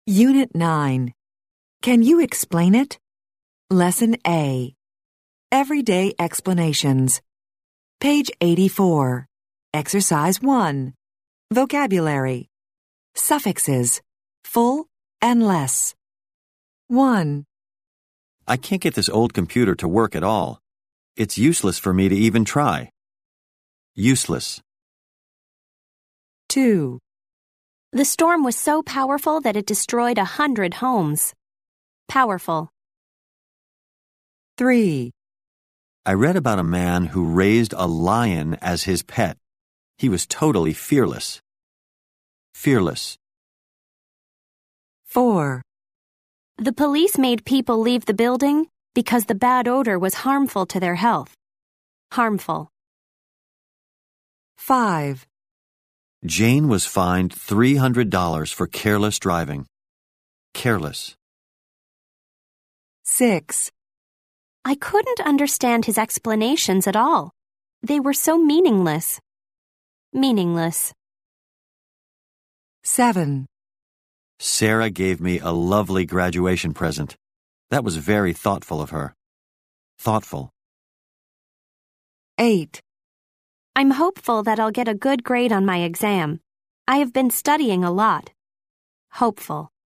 Unit 9. Can you explain it? Lesson A. Everyday explanations. Page 84. Exercise 1. Vocabulary. Suffixes. Full and less. 1, I can't get this old computer to work at all. It's useless for me to even try. Useless. 2, The storm was so powerful that it destroyed 100 homes. Powerful. 3, I read about a man who raised a lion as his pet. He was totally fearless. Fearless. 4, The police made people leave the building because the bad odor was harmful to their health. Harmful. 5, Jane was fined $300 for careless driving. Careless. 6, I couldn't understand his explanations at all. They were so meaningless. Meaningless. 7, Sarah gave me a lovely graduation present. That was very thoughtful of her. Thoughtful. 8, I'm hopeful that I'll get a good grade on my exam. I have been studying a lot. Hopeful.